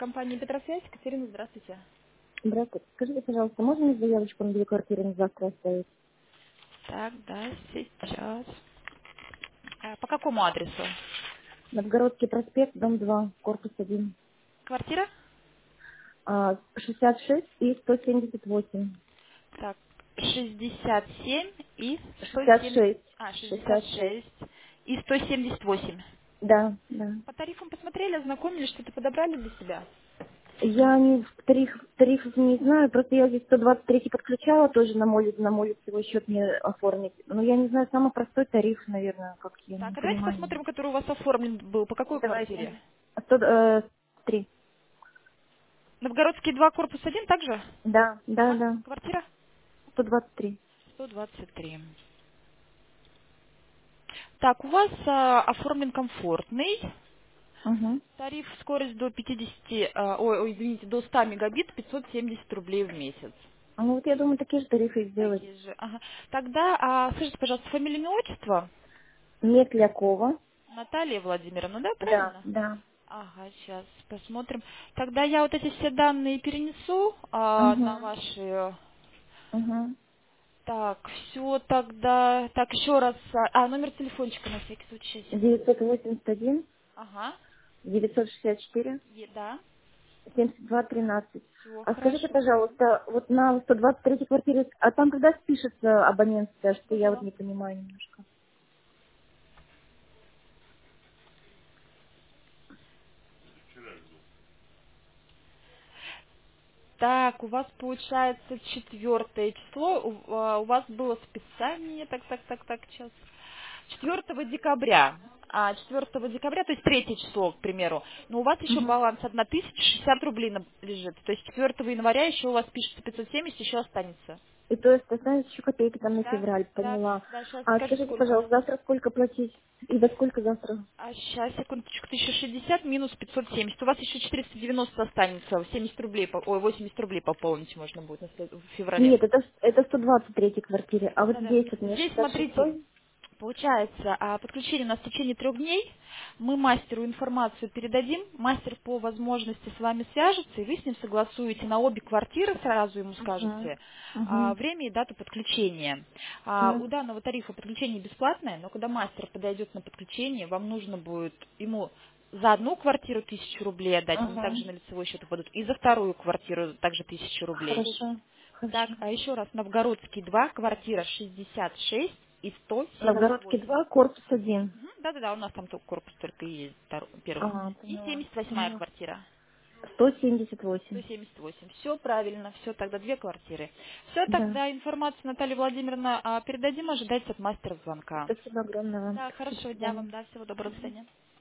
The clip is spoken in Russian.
компания Петросвязь. Катерина, здравствуйте. Здравствуйте. Скажите, пожалуйста, можно мне заявочку на две квартиры на завтра оставить? Так, да, сейчас. По какому адресу? Новгородский проспект, дом 2, корпус 1. Квартира? 66 и 178. Так, 67 и 170... 66. 66. 66 и 178. Да, да. По тарифам посмотрели, ознакомились, что-то подобрали для себя? Я не тарифов не знаю, просто я здесь 123 подключала тоже на мой лицевой счет мне оформить. Но я не знаю, самый простой тариф, наверное, как я не Так, а давайте понимаю. посмотрим, который у вас оформлен был. По какой Давайте. квартире? 103. Новгородский 2, корпус 1 также? Да, да, Ага, да. квартира? 123. 123. Так, у вас оформлен комфортный. Угу. Тариф, скорость до 50, извините, до 100 мегабит, 570 рублей в месяц. Ну вот я думаю, такие же тарифы сделать. Такие же. Ага. Тогда, скажите, пожалуйста, фамилия, имя, отчество? Метлякова. Наталья Владимировна, да, Да, правильно? да. Ага, сейчас посмотрим. Тогда я вот эти все данные перенесу Угу. на ваши... Угу. Так, все тогда... Так, еще раз... номер телефончика на всякий случай, сейчас, секунду. 981 Ага, 964 да, 7213. все, А скажите, хорошо. пожалуйста, вот на 123 квартире, а там когда спишется абонентская, что я вот Слушаю. не понимаю немножко. Так, у вас получается 4 число, у вас было списание, так, сейчас. 4 декабря. 4 декабря, то есть 3 число, к примеру. Но у вас еще Угу. баланс 1060 рублей лежит. То есть 4 января еще у вас пишется 570, еще останется. И то есть останется еще копейки там на Да, февраль, да, поняла. да, сейчас А скажу скажите, сколько. пожалуйста, завтра сколько платить? И во сколько завтра? Сейчас, секундочку, 1060 минус 570. У вас еще 490 останется, 70 рублей, 80 рублей пополнить можно будет в феврале. Нет, это 123 квартире, а вот Да-да. здесь вот мне Здесь, 66. смотрите, получается, подключение у нас в течение 3 дней. Мы мастеру информацию передадим, мастер по возможности с вами свяжется, и вы с ним согласуете на обе квартиры, сразу ему Угу. скажете Угу. время и дату подключения. У Угу. данного тарифа подключение бесплатное, но когда мастер подойдет на подключение, вам нужно будет ему за одну квартиру 1000 рублей отдать, они Угу. также на лицевой счет упадут, и за вторую квартиру также 1000 рублей. Хорошо. Так, Хорошо. а еще раз, Новгородский 2, квартира 66 и Новгородский 178. 2, корпус 1. Да-да-да, у нас там только корпус только и есть первый. И Поняла. 78-я Поняла. квартира. 178. 178. Все правильно, все, тогда 2 квартиры. Все, Да. тогда информацию Наталья Владимировна передадим, ожидайте от мастера звонка. Спасибо огромное вам. Да, До хорошего дня свидания. вам, да, всего доброго, до свидания.